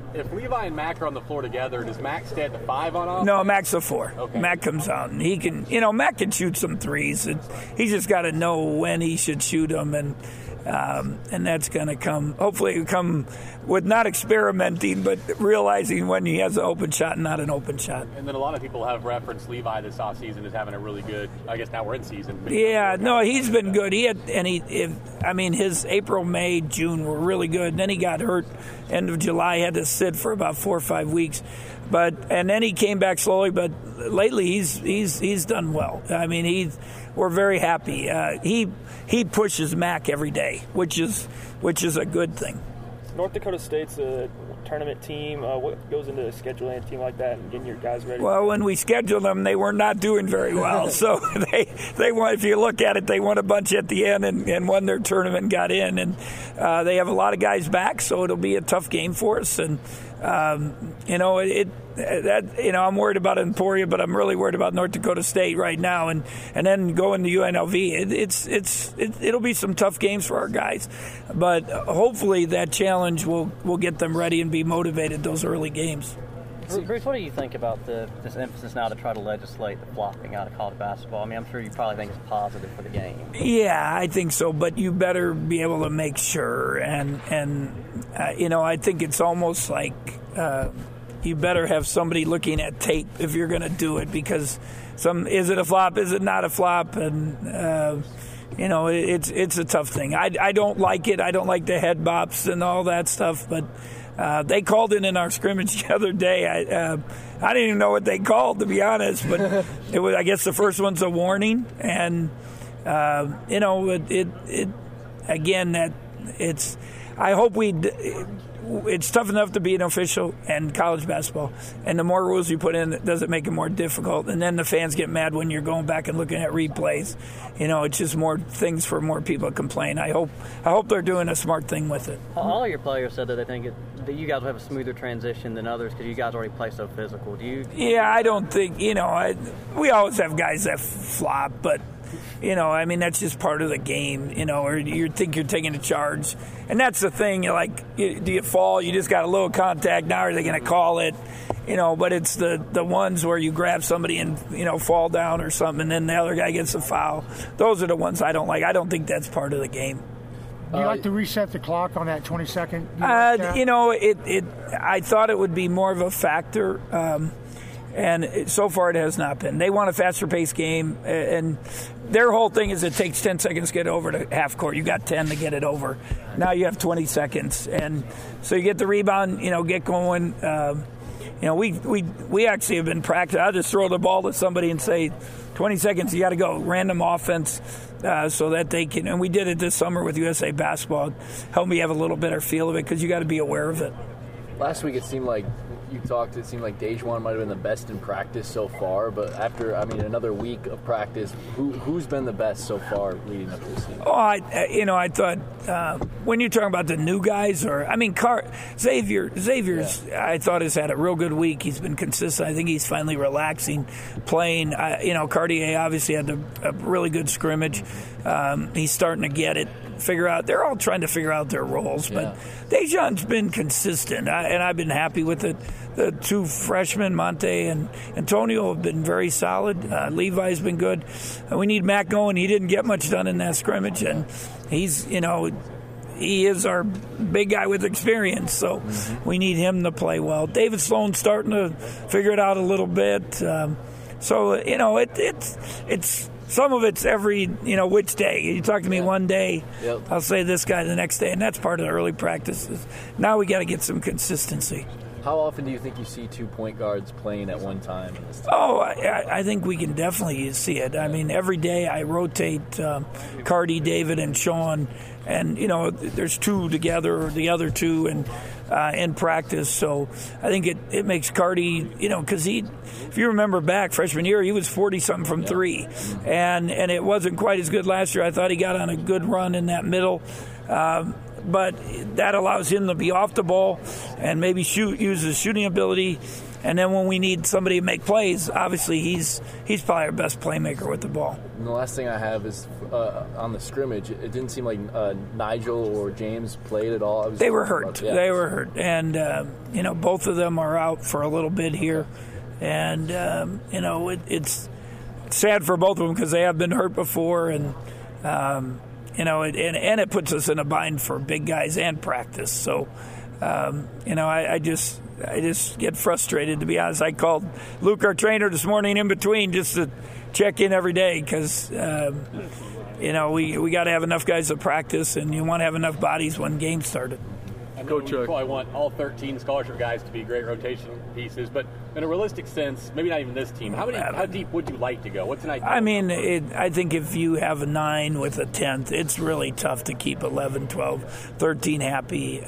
If Levi and Mac are on the floor together, does Mac stay at the 5 on offense? No, Mac's the 4. Okay. Mac comes out, and he can, Mac can shoot some threes. He's just got to know when he should shoot them, and that's going to come. Hopefully, it'll come with not experimenting, but realizing when he has an open shot and not an open shot. And then a lot of people have referenced Levi this offseason as having a really good. I guess now we're in season. Yeah, no, he's been good. His April, May, June were really good. And then he got hurt end of July, had to sit for about 4 or 5 weeks. And then he came back slowly, but lately he's done well. I mean, we're very happy. He pushes Mac every day, which is a good thing. North Dakota State's a tournament team. What goes into scheduling a team like that and getting your guys ready? Well, when we scheduled them, they were not doing very well. So they won. If you look at it, they won a bunch at the end and won their tournament and got in. And they have a lot of guys back, so it'll be a tough game for us. And I'm worried about Emporia, but I'm really worried about North Dakota State right now, and then going to UNLV. It'll be some tough games for our guys, but hopefully that challenge will get them ready and be motivated those early games. Bruce, what do you think about this emphasis now to try to legislate the flopping out of college basketball? I mean, I'm sure you probably think it's positive for the game. Yeah, I think so, but you better be able to make sure, and I think it's almost like you better have somebody looking at tape if you're going to do it, because is it a flop, is it not a flop, and it's a tough thing. I don't like it. I don't like the head bops and all that stuff, but they called it in our scrimmage the other day. I didn't even know what they called, to be honest, but it was, I guess the first one's a warning, and I hope it's tough enough to be an official in college basketball, and the more rules you put in, it doesn't make it more difficult. And then the fans get mad when you're going back and looking at replays. It's just more things for more people to complain. I hope they're doing a smart thing with it. All of your players said that they think that you guys will have a smoother transition than others because you guys already play so physical. Do you? Yeah, I don't think we always have guys that flop, but. That's just part of the game, or you think you're taking a charge. And that's the thing, do you fall? You just got a little contact. Now are they going to call it? But it's the ones where you grab somebody and, fall down or something, and then the other guy gets a foul. Those are the ones I don't like. I don't think that's part of the game. Do you like to reset the clock on that 20-second? I thought it would be more of a factor. And so far it has not been. They want a faster-paced game, and their whole thing is it takes 10 seconds to get over to half court. You got 10 to get it over. Now you have 20 seconds, and so you get the rebound, get going. We actually have been practicing. I'll just throw the ball to somebody and say, 20 seconds, you got to go. Random offense so that they can. And we did it this summer with USA Basketball. Helped me have a little better feel of it because you got to be aware of it. Last week it seemed like it seemed like Dajuan might have been the best in practice so far, but after, another week of practice, who's been the best so far leading up to the season? Oh, I thought when you're talking about the new guys, Xavier's, I thought has had a real good week. He's been consistent. I think he's finally relaxing, playing. Cartier obviously had a really good scrimmage. He's starting to get it. They're all trying to figure out their roles, but Dajuan's been consistent, and I've been happy with it. The two freshmen, Monte and Antonio, have been very solid. Levi's been good. We need Mac going. He didn't get much done in that scrimmage, and he's, he is our big guy with experience, so we need him to play well. David Sloan's starting to figure it out a little bit. It's some of it's every, which day. You talk to me one day, I'll say this guy the next day, and that's part of the early practices. Now we got to get some consistency. How often do you think you see 2 point guards playing at one time in this team? Oh, I think we can definitely see it. I mean, every day I rotate Cardi, David, and Sean, and, there's 2 together, or the other 2, and in practice. So I think it makes Cardi, because if you remember back freshman year, he was 40-something from 3, and it wasn't quite as good last year. I thought he got on a good run in that middle. but that allows him to be off the ball and maybe use his shooting ability. And then when we need somebody to make plays, obviously he's probably our best playmaker with the ball. And the last thing I have is on the scrimmage. It didn't seem like Nigel or James played at all. They were hurt. They were hurt, and both of them are out for a little bit here, and it's sad for both of them because they have been hurt before, and and it puts us in a bind for big guys and practice. So, I just get frustrated, to be honest. I called Luke, our trainer, this morning in between just to check in every day because, we got to have enough guys to practice, and you want to have enough bodies when games started. I know you probably want all 13 scholarship guys to be great rotation pieces, but in a realistic sense, maybe not even this team. How deep would you like to go? What's an idea? I mean, I think if you have a 9 with a 10th, it's really tough to keep 11, 12, 13 happy.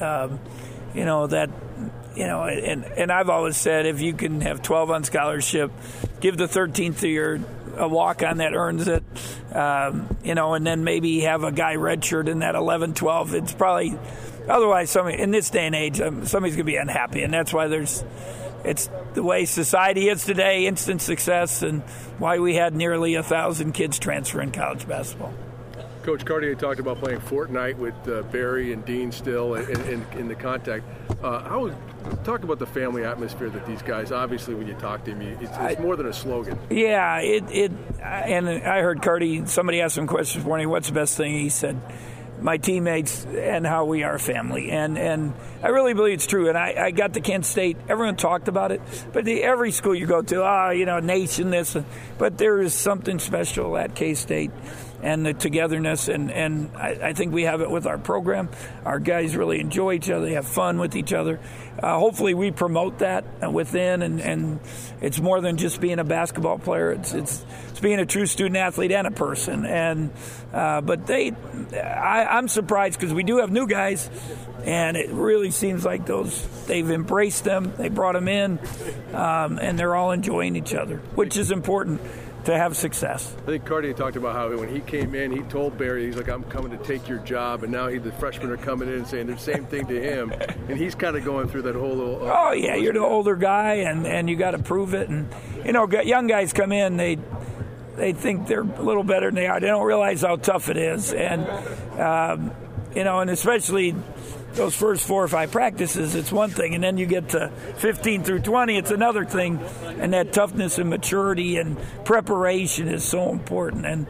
And I've always said if you can have 12 on scholarship, give the 13th to a walk-on that earns it, and then maybe have a guy redshirt in that 11, 12. It's probably otherwise in this day and age, somebody's going to be unhappy, and that's why it's the way society is today, instant success, and why we had nearly 1,000 kids transfer in college basketball. Coach Cartier talked about playing Fortnite with Barry and Dean still in the contact. Talk about the family atmosphere that these guys, obviously when you talk to them, it's more than a slogan. Yeah, and I heard somebody asked him questions this morning, what's the best thing? He said, my teammates and how we are family. And I really believe it's true. And I got to Kent State. Everyone talked about it. But every school you go to, nation this. But there is something special at K-State and the togetherness. And I think we have it with our program. Our guys really enjoy each other. They have fun with each other. Hopefully we promote that within. And it's more than just being a basketball player. It's being a true student athlete and a person. And but I'm surprised because we do have new guys, and it really seems like they've embraced them. They brought them in, and they're all enjoying each other, which is important to have success. I think Cartier talked about how when he came in, he told Barry, he's like, I'm coming to take your job, and now the freshmen are coming in and saying the same thing to him, and he's kind of going through that whole little... oh, yeah, you're the older guy, and you got to prove it. And, young guys come in, they think they're a little better than they are. They don't realize how tough it is. And, and especially those first 4 or 5 practices, it's one thing. And then you get to 15 through 20, it's another thing. And that toughness and maturity and preparation is so important. And,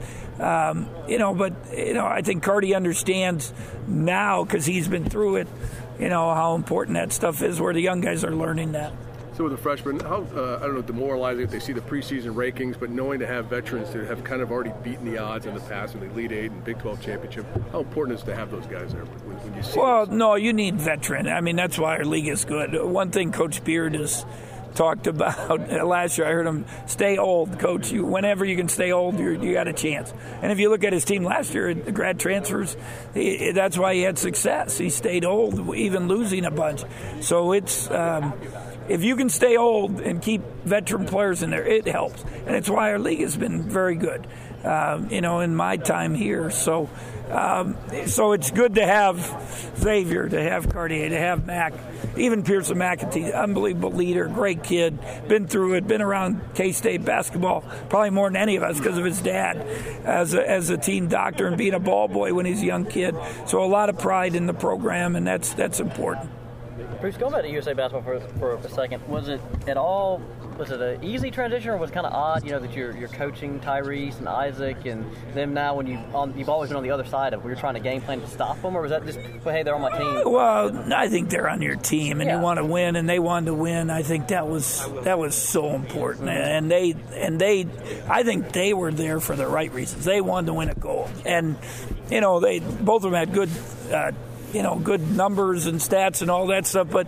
I think Cardi understands now because he's been through it, how important that stuff is, where the young guys are learning that. So with the freshmen, how, demoralizing if they see the preseason rankings, but knowing to have veterans that have kind of already beaten the odds in the past in the Elite 8 and Big 12 championship, how important is it to have those guys there when you see Well, no, you need veteran. I mean, that's why our league is good. One thing Coach Beard has talked about last year, I heard him, stay old, Coach. Whenever you can stay old, you got a chance. And if you look at his team last year, the grad transfers, that's why he had success. He stayed old, even losing a bunch. So it's... if you can stay old and keep veteran players in there, it helps. And it's why our league has been very good, in my time here. So it's good to have Xavier, to have Cartier, to have Mac, even Pearson McAtee, unbelievable leader, great kid, been through it, been around K-State basketball probably more than any of us because of his dad as a team doctor and being a ball boy when he's a young kid. So a lot of pride in the program, and that's important. Bruce, going back to USA basketball for a second, was it an easy transition, or was it kind of odd, that you're coaching Tyrese and Isaac and them now when you've always been on the other side of where you're trying to game plan to stop them, or was that just, hey, they're on my team? Well, I think they're on your team, and you want to win, and they wanted to win. I think that was so important, and I think they were there for the right reasons. They wanted to win a gold, and they both of them had good. Good numbers and stats and all that stuff, but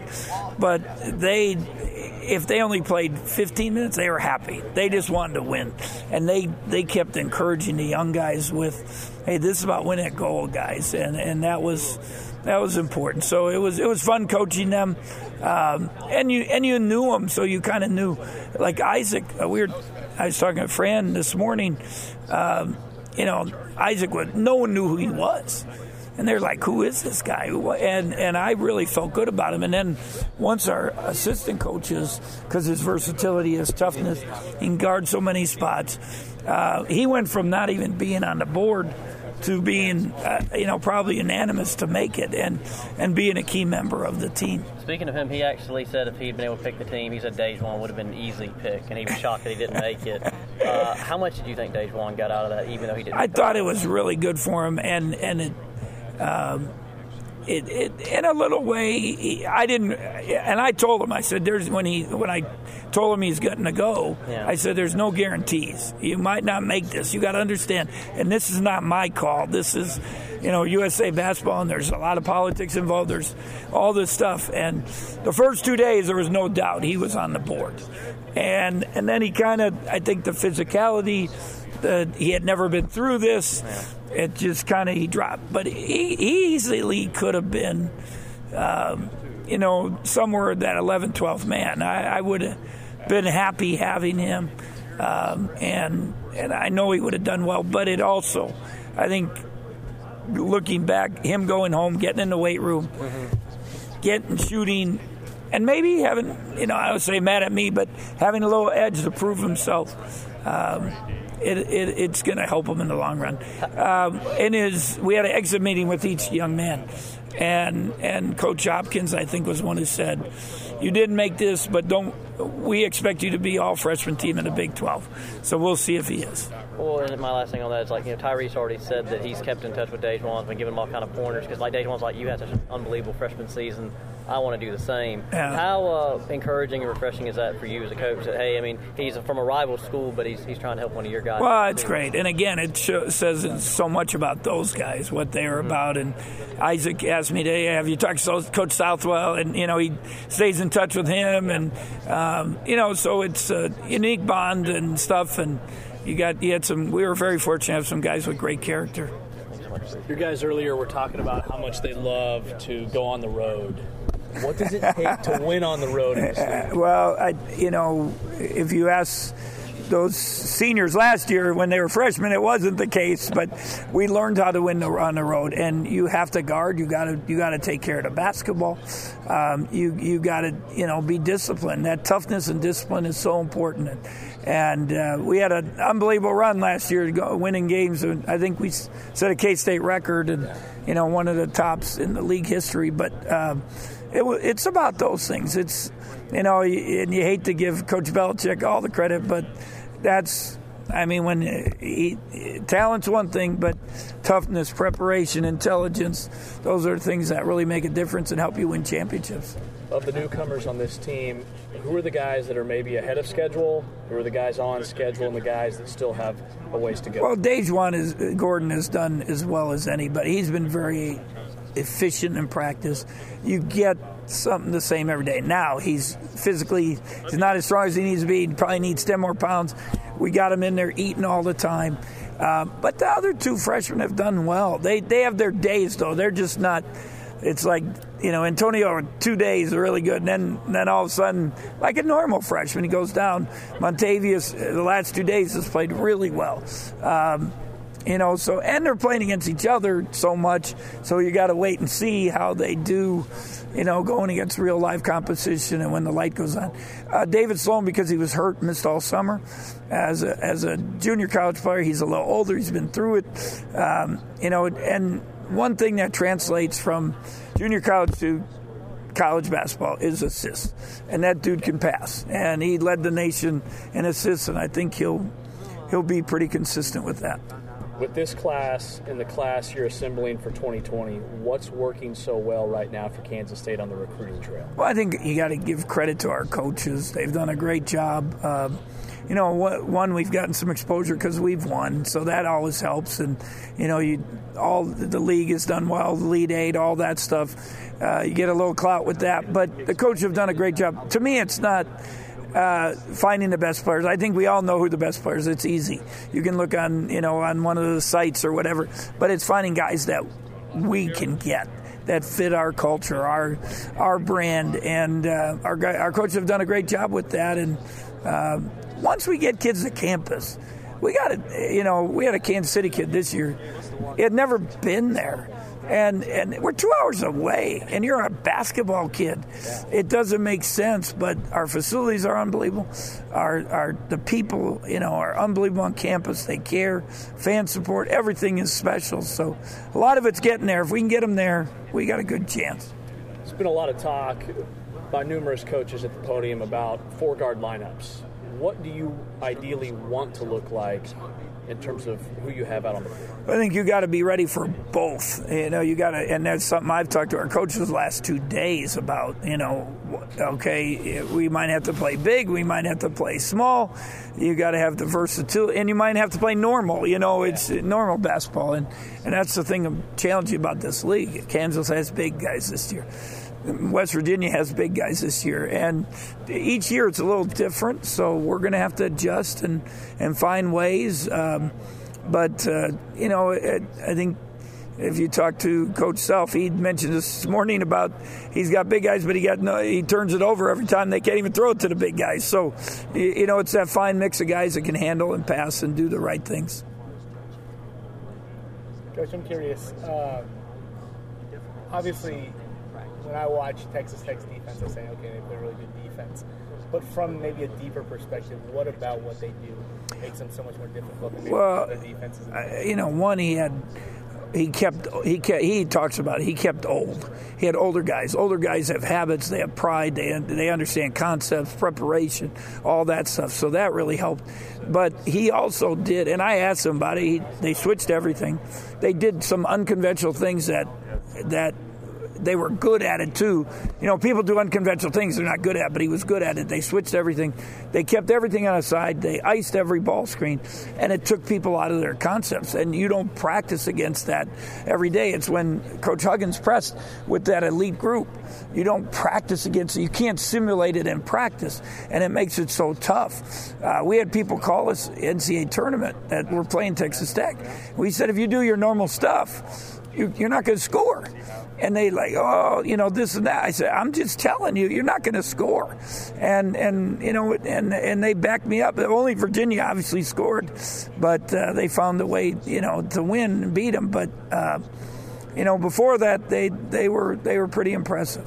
if they only played 15 minutes, they were happy. They just wanted to win, and they kept encouraging the young guys with, hey, this is about winning a gold, guys, and that was important. So it was fun coaching them, and you knew them, so you kind of knew, like Isaac. I was talking to Fran this morning. Isaac no one knew who he was. And they're like, who is this guy? And I really felt good about him. And then once our assistant coaches, because his versatility, his toughness, he can guard so many spots, he went from not even being on the board to being, probably unanimous to make it and being a key member of the team. Speaking of him, he actually said if he'd been able to pick the team, he said Dejuan would have been an easy pick, and he was shocked that he didn't make it. How much did you think Dejuan got out of that, even though he didn't? I thought it was really good for him, and it in a little way, I didn't, and I told him, I said, when I told him he's getting to go, I said, there's no guarantees. You might not make this. You got to understand, and this is not my call. This is, USA basketball, and there's a lot of politics involved. There's all this stuff, and the first 2 days, there was no doubt he was on the board, and then he kind of, I think the physicality, he had never been through this. It just kind of, he dropped. But he easily could have been, somewhere that 11th, 12th man. I would have been happy having him. And I know he would have done well. But it also, I think, looking back, him going home, getting in the weight room, getting shooting, and maybe having, I would say mad at me, but having a little edge to prove himself. It's going to help him in the long run. We had an exit meeting with each young man, and Coach Hopkins, I think, was one who said, "You didn't make this, but we expect you to be all freshman team in the Big 12." So we'll see if he is. Well, and my last thing on that is, Tyrese already said that he's kept in touch with Dejuan, been giving him all kind of pointers, because Dejuan's like, you had such an unbelievable freshman season. I want to do the same. Yeah. How encouraging and refreshing is that for you as a coach? That, hey, he's from a rival school, but he's trying to help one of your guys. Well, it's great. And again, it says so much about those guys, what they are about. And Isaac asked me today, have you talked to Coach Southwell? And, he stays in touch with him. And, so it's a unique bond and stuff. And we were very fortunate to have some guys with great character. Your guys earlier were talking about how much they love to go on the road. What does it take to win on the road in this league? Well, if you ask those seniors last year when they were freshmen, it wasn't the case. But we learned how to win on the road, and you have to guard. You got to take care of the basketball. You got to be disciplined. That toughness and discipline is so important. And we had an unbelievable run last year, winning games. I think we set a K-State record, and one of the tops in the league history. But it's about those things. It's and you hate to give Coach Belichick all the credit, but that's. Talent's one thing, but toughness, preparation, intelligence, those are things that really make a difference and help you win championships. Of the newcomers on this team, who are the guys that are maybe ahead of schedule? Who are the guys on schedule and the guys that still have a ways to go? Well, Dejuan Gordon has done as well as anybody. He's been very efficient in practice. You get something the same every day. Now, he's not as strong as he needs to be. He probably needs 10 more pounds. We got him in there eating all the time. But the other two freshmen have done well. They have their days, though. They're just not – it's like, Antonio, 2 days are really good. And then all of a sudden, like a normal freshman, he goes down. Montavious, the last 2 days, has played really well. And they're playing against each other so much, so you got to wait and see how they do, going against real live competition and when the light goes on. David Sloan, because he was hurt, missed all summer. As a junior college player, he's a little older. He's been through it, and one thing that translates from junior college to college basketball is assists, and that dude can pass, and he led the nation in assists, and I think he'll be pretty consistent with that. With this class and the class you're assembling for 2020, what's working so well right now for Kansas State on the recruiting trail? Well, I think you got to give credit to our coaches. They've done a great job. One, we've gotten some exposure because we've won, so that always helps. And, the league has done well, the Elite Eight, all that stuff. You get a little clout with that. But the coaches have done a great job. To me, it's not finding the best players. I think we all know who the best players. It's easy. You can look on, on one of the sites or whatever. But it's finding guys that we can get that fit our culture, our brand, and our coaches have done a great job with that. And once we get kids to campus, we got to, we had a Kansas City kid this year. He had never been there. And we're 2 hours away, and you're a basketball kid. It doesn't make sense, but our facilities are unbelievable. The people, are unbelievable on campus. They care, fan support, everything is special. So a lot of it's getting there. If we can get them there, we got a good chance. There's been a lot of talk by numerous coaches at the podium about four-guard lineups. What do you ideally want to look like in terms of who you have out on the field? I think you got to be ready for both. You got to, and that's something I've talked to our coaches the last 2 days about. Okay, we might have to play big, we might have to play small. You got to have the versatility, and you might have to play normal. It's normal basketball, and that's the thing I'm challenging about this league. Kansas has big guys this year. West Virginia has big guys this year, and each year it's a little different, so we're going to have to adjust and find ways. I think if you talk to Coach Self, he mentioned this morning about he's got big guys, but he turns it over every time. They can't even throw it to the big guys. So, it's that fine mix of guys that can handle and pass and do the right things. Coach, I'm curious. Obviously, when I watch Texas Tech's defense, I say, okay, they play really good defense. But from maybe a deeper perspective, what about what they do makes them so much more difficult than other defenses? He talks about it. He kept old. He had older guys. Older guys have habits. They have pride. They understand concepts, preparation, all that stuff. So that really helped. But he also did, and I asked him about it. They switched everything. They did some unconventional things that they were good at it too. People do unconventional things they're not good at, but he was good at it. They switched everything. They kept everything on the side. They iced every ball screen, and it took people out of their concepts. And you don't practice against that every day. It's when Coach Huggins pressed with that elite group. You don't practice against it. You can't simulate it in practice, and it makes it so tough. We had people call us NCAA tournament that were playing Texas Tech. We said, if you do your normal stuff, you're not going to score. And they this and that. I said, I'm just telling you, you're not going to score. And they backed me up. Only Virginia obviously scored, but they found a way, to win and beat them. But before that, they were pretty impressive.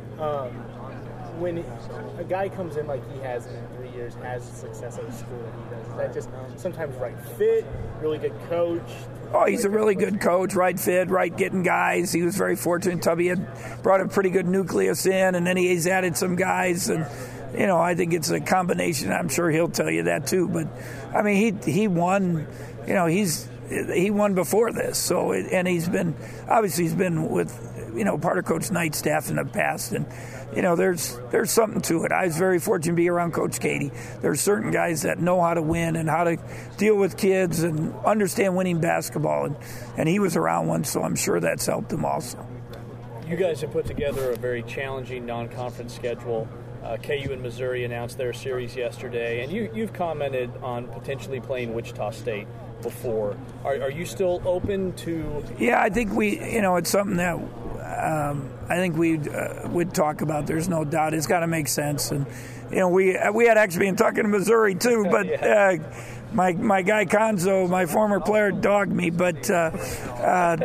When a guy comes in like he has in 3 years, has success at a school that he does, is that just sometimes right fit, really good coach? Oh, he's a really good coach, right fit, right getting guys. He was very fortunate. Tubby had brought a pretty good nucleus in, and then he's added some guys. And, I think it's a combination. I'm sure he'll tell you that too. But, I mean, he won, he won before this. So, and he's been with, part of Coach Knight's staff in the past. And, there's something to it. I was very fortunate to be around Coach Katie. There's certain guys that know how to win and how to deal with kids and understand winning basketball. And he was around one, so I'm sure that's helped him also. You guys have put together a very challenging non-conference schedule. KU and Missouri announced their series yesterday, and you've commented on potentially playing Wichita State before. Are you still open to? Yeah, I think it's something that I think we would talk about. There's no doubt. It's got to make sense. And, we had actually been talking to Missouri too, but my guy Konzo, my former player, dogged me. But, I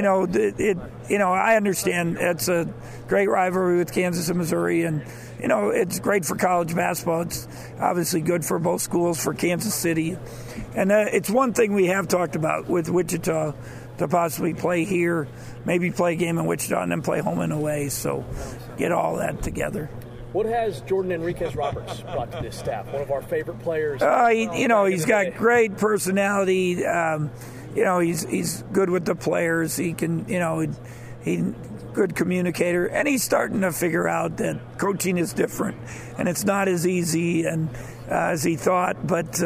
understand it's a great rivalry with Kansas and Missouri. And, it's great for college basketball. It's obviously good for both schools, for Kansas City. And it's one thing we have talked about with Wichita, to possibly play here, maybe play a game in Wichita, and then play home and away. So get all that together. What has Jordan Enriquez-Roberts brought to this staff? One of our favorite players. He's got great personality. He's good with the players. He can, he's good communicator, and he's starting to figure out that coaching is different, and it's not as easy and as he thought. But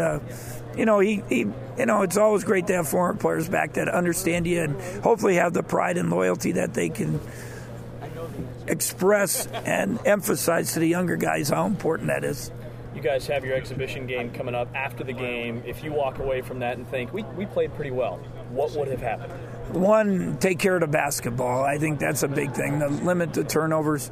it's always great to have former players back that understand you and hopefully have the pride and loyalty that they can express and emphasize to the younger guys how important that is. You guys have your exhibition game coming up after the game. If you walk away from that and think, we played pretty well, what would have happened? One, take care of the basketball. I think that's a big thing, to limit the turnovers.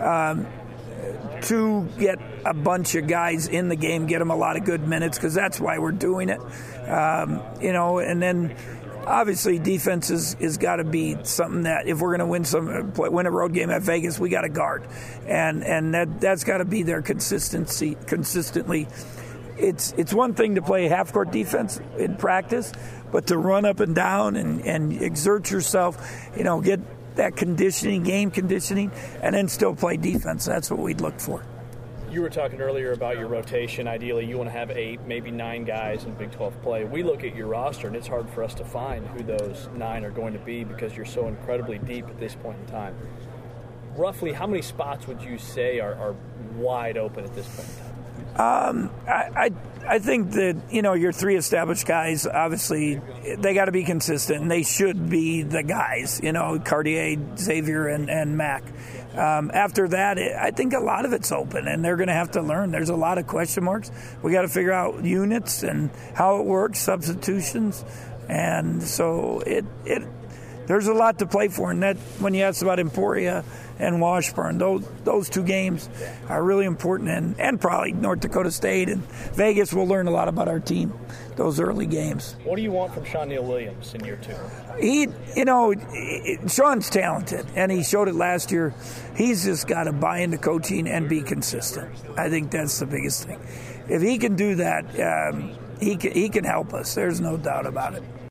Two, get a bunch of guys in the game, get them a lot of good minutes, because that's why we're doing it. And then obviously defense is got to be something that if we're going to win a road game at Vegas, we got to guard, and that's got to be their consistently. It's one thing to play half-court defense in practice, but to run up and down and exert yourself, get that game conditioning, and then still play defense. That's what we'd look for. You were talking earlier about your rotation. Ideally, you want to have 8, maybe 9 guys in Big 12 play. We look at your roster, and it's hard for us to find who those 9 are going to be because you're so incredibly deep at this point in time. Roughly, how many spots would you say are wide open at this point in time? I think that, your 3 established guys, obviously, they got to be consistent, and they should be the guys, Cartier, Xavier, and Mac. After that, I think a lot of it's open, and they're going to have to learn. There's a lot of question marks. We got to figure out units and how it works, substitutions, and so there's a lot to play for. And that, when you asked about Emporia and Washburn, those 2 games are really important, and probably North Dakota State and Vegas will learn a lot about our team, those early games. What do you want from Sean Neal Williams in year 2? Sean's talented, and he showed it last year. He's just got to buy into coaching and be consistent. I think that's the biggest thing. If he can do that, he can help us. There's no doubt about it.